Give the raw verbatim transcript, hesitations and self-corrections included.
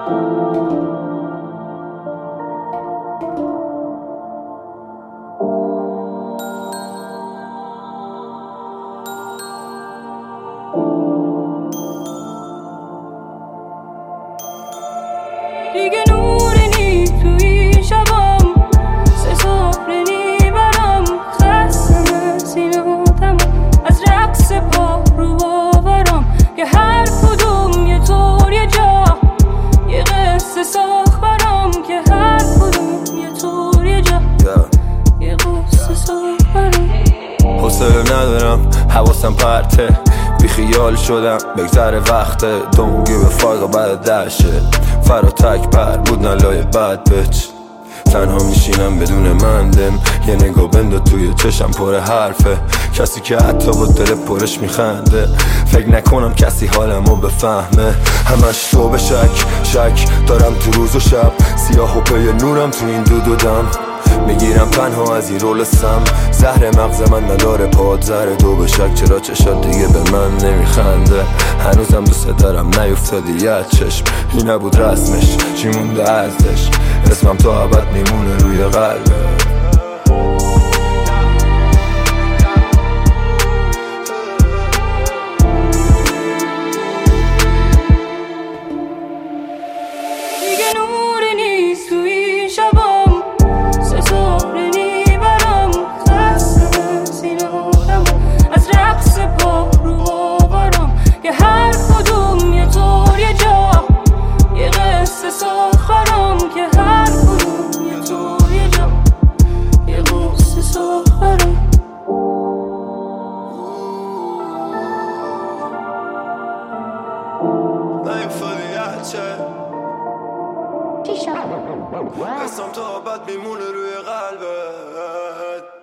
دیگه نوری نی توی شبام، سه سهره نی برام، خستم از این آدم، از رقص پا رو باورم که هر کدوم یه طور یه جا، یه قصه ساخت برام که هر کدوم یه طور یه جا، یه قصه ساخت برام. حوصله ندارم حواسم پرته، بی خیال شدم بگذره وقته، دونگی به فارغ بعد دشه، فرا تک پر بود نلای بد بچ، تنها میشینم بدون مندم، یه نگاه بنده توی چشم پر حرفه، کسی که حتی با دل پرش میخنده، فکر نکنم کسی حالمو بفهمه، همش تو به شک شک دارم تو روز و شب، سیاه و پی نورم تو این دود و دم، میگیرم تنها از این رول سم، زهر مغز من نداره پاد زهر دو به شک، چرا چشات دیگه به من نمیخنده، هنوزم دوست دارم نیفتادی یه چشم، این نبود رسمش چی مونده ازش، اسمم تا ابد میمونه روی قلبه. دیگه نوری نیست توی شبام، سه سهره نی برام، خستم از این آدم، از رقص پا رو باورم که هر کدوم یه طور یه جا، یه قصه ساخت برام که هر کدوم یه طور یه جا، یه قصه ساخت برام. اسم تا ابد میمونه روی قلبت.